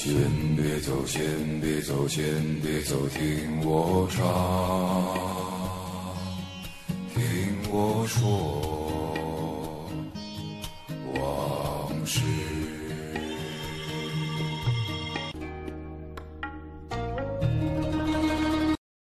先别走，先别走，先别走，听我唱，听我说，往事